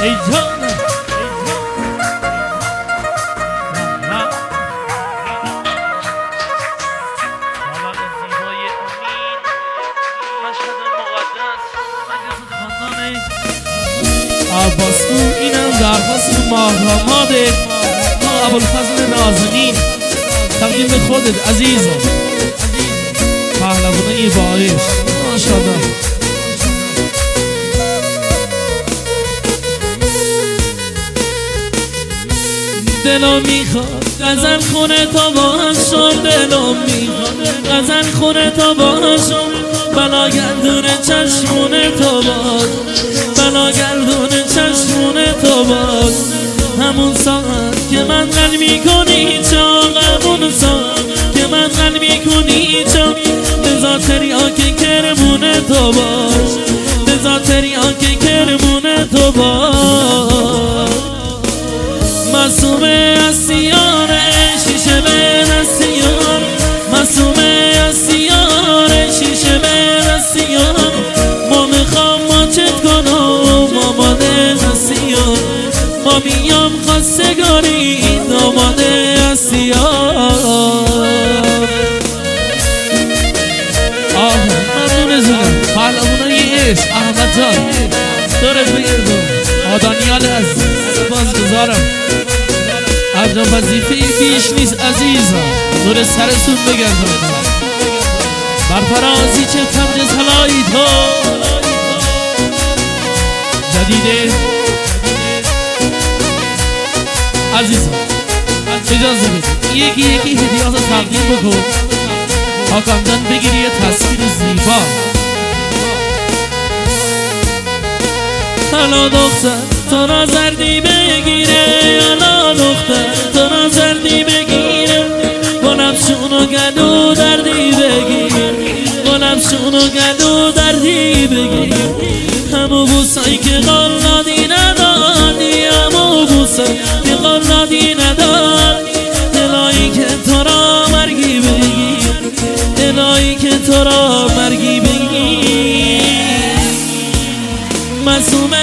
ای جان عباسو اینم درخواست ماهراماده ما ابوالفضل نازنین تقدیم به خودت عزیزم پهلوانه باعث ماشاءالله دلم میخواد غزل خونه تا باشم دلم میخواد غزل خونه تا باشم بلا گردون چشمونه تا باز بلا گردون چشمونه تا باز همون ساعت که من غل میکنی چاق همون ساعت که من غل میکنی چاق به ذاتری آنکه کرمونه تا باز به ذاتری آنکه کرمونه تا باز معصومه از سیاره شیشه به دستیار معصومه از سیاره شیشه به دستیار ما میخوام ماچت کنم ماماده هستیار ما میام خواستگاری داماده هستیار ممنون زودم پهلوانای عشق احمد جان دارت بگردم آدانیال از بازگزارم عجب وظیفه بیش نیست عزیزم دور سرتون بگردم بر فرازی چه تبریز هلایی تو جدیده عزیزم اجازه بده یکی هدیات تقدیم بکن حاکم جان بگیری یه تصویر زیبا حالا دختر تو نظردی بگیره حالا دختر تو نظردی بگیره گلم شونو گلو دردی بگیر گلم شونو گلو دردی بگیر همو بوسایی که قلادی ندادی همو بوسایی که قلادی ندادی دلایی که تو را مرگی بگیر دلایی که تو را مرگی بگیر معصومه